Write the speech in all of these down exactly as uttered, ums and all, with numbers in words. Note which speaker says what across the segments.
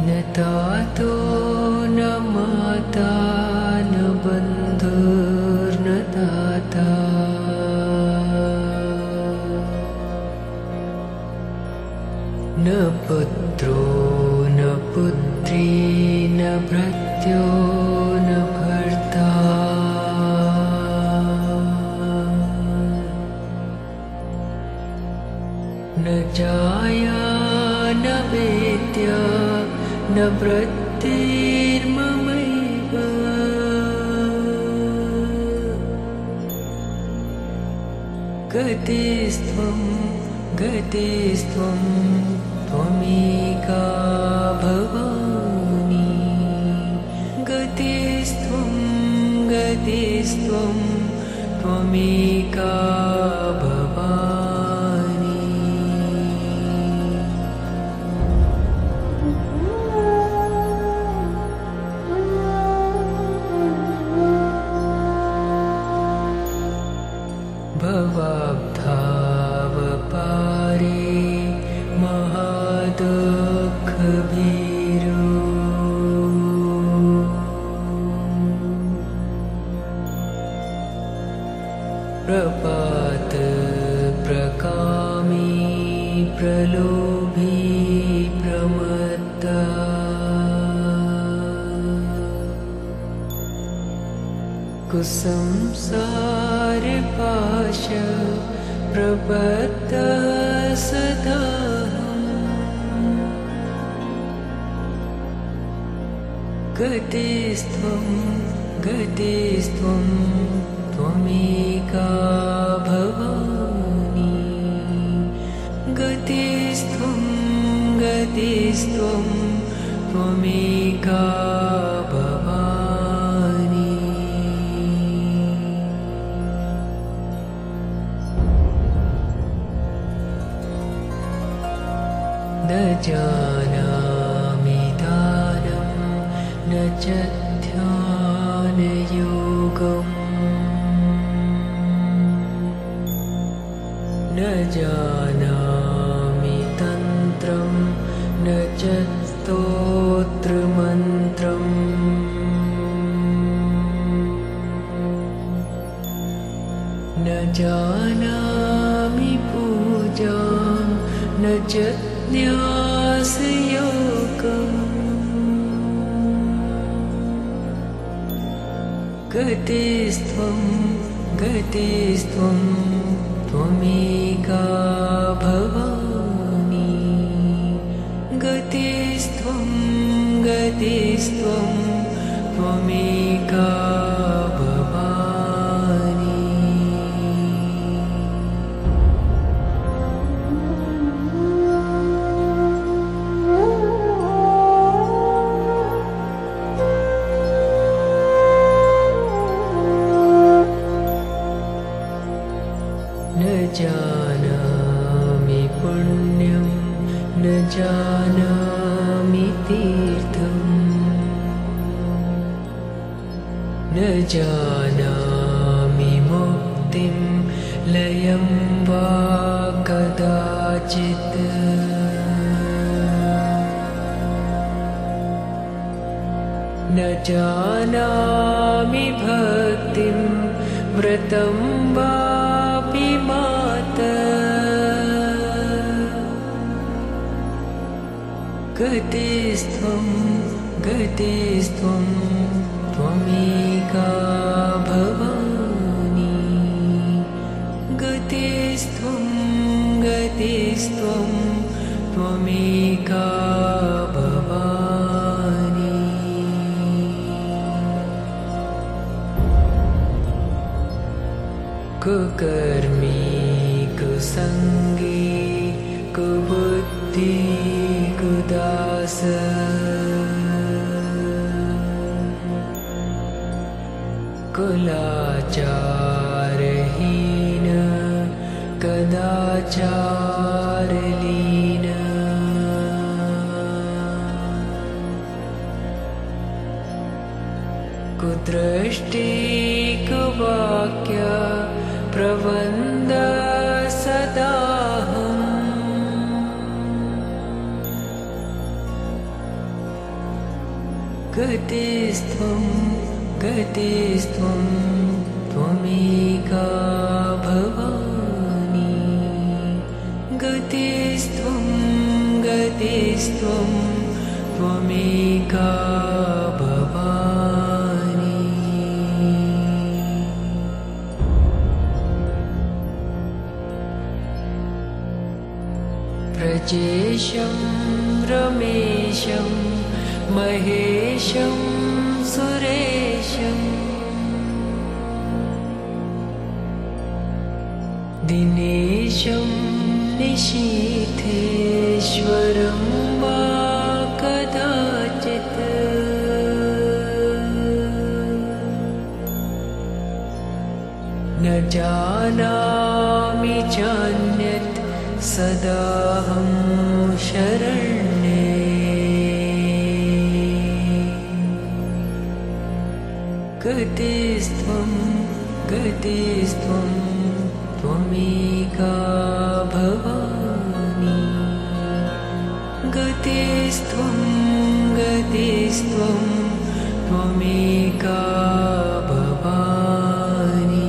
Speaker 1: तातो न माता न बन्धुर्न दाता न पुत्रो न पुत्री न भृत्यो न भर्ता न जाया न वेद्या न वृत्तिर्ममैव गतिस्त्वं गतिस्त्वं त्वमेका भवानी गतिस्त्वं गतिस्त्वं त्वमेका भवानी भवाब्धावपारे महादुःखभीरो प्रपात प्रकामी प्रलोभी प्रमत्ता कुसंसार पाश प्रबद्ध सदा गतिस्त्वं गतिस्त्वं त्वमेका भवानी गतिस्त्वं गतिस्त्वं त्वमेका भवानी न जानामि दानं न च ध्यानयोगम् न जानामि तन्त्रं न च स्तोत्रमन्त्रम् न जानामि पूजां न च न्यासयोगम् गतिस्त्वं गतिस्त्वं त्वमेका भवानी गतिस्त्वं गतिस्त्वं त्वमेका भवानी न जानामि पुण्यं न जानामि तीर्थम् न जानामि मुक्तिं लयं वा कदाचित् न जानामि भक्तिं व्रतं वापि माता गतिस्त्वं गतिस्त्वं त्वमेका भवानी गतिस्त्वं गतिस्त्वं त्वमेका भवानी कुकर्मी कुसंगी कुबुद्धि कुदास कुलाचारहीन कदाचारलीन कुदृष्टि कुवाक्य प्रवन्द सदाहम् गतिस्त्वं गतिस्त्वं त्वमेका भवानी गतिस्त्वं गतिस्त्वं त्वमेका भवानी प्रजेशं रमेशं महेशं सुरेशं दिनेशं निशीथेश्वरं वा कदाचित् न जानामि चान्यत् सदाहं शरण्ये गतिस्त्वं गतिस्त्वं त्वमेका भवानी गतिस्त्वं गतिस्त्वं त्वमेका भवानी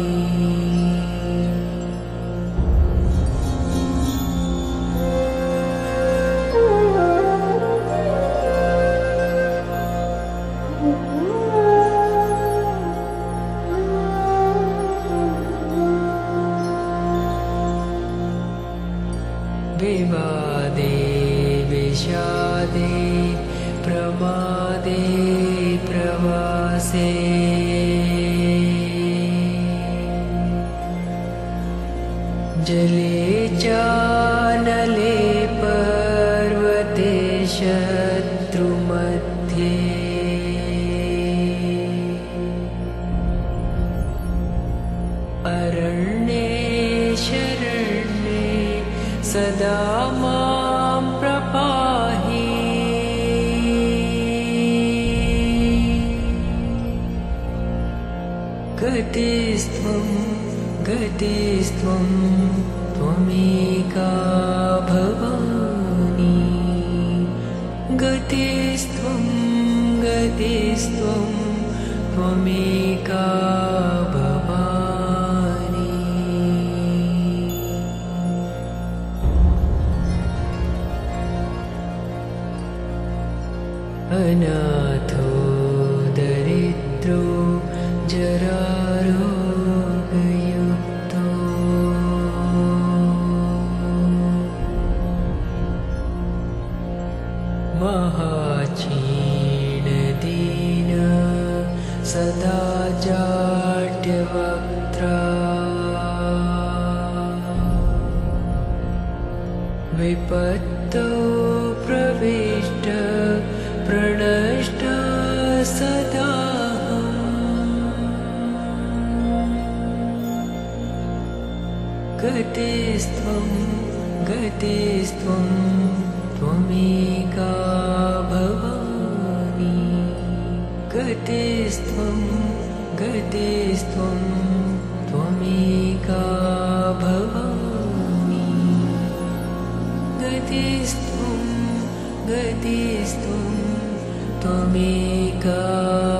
Speaker 1: विवादे विषादे प्रमादे प्रवासे जले चानले पर्वते शत्रुमध्ये अरण्ये शरण्ये सदा मां प्रपाहि गतिस्त्वं गतिस्त्वं त्वमेका भवानी गतिस्त्वं गतिस्त्वं त्वमेका भवानी अनाथो दरिद्रो जरारोगयुक्तो महाक्षीणदीन सदा जाड्यवक्त्रा विपत्तो प्रविष्ट प्रणष्ट सदाहम् गतिस्त्वं गतिस्त्वं त्वमेका भवानी गतिस्त्वं गतिस्त्वं त्वमेका भवानी गतिस्त्वं गतिस्त्वं त्वमेका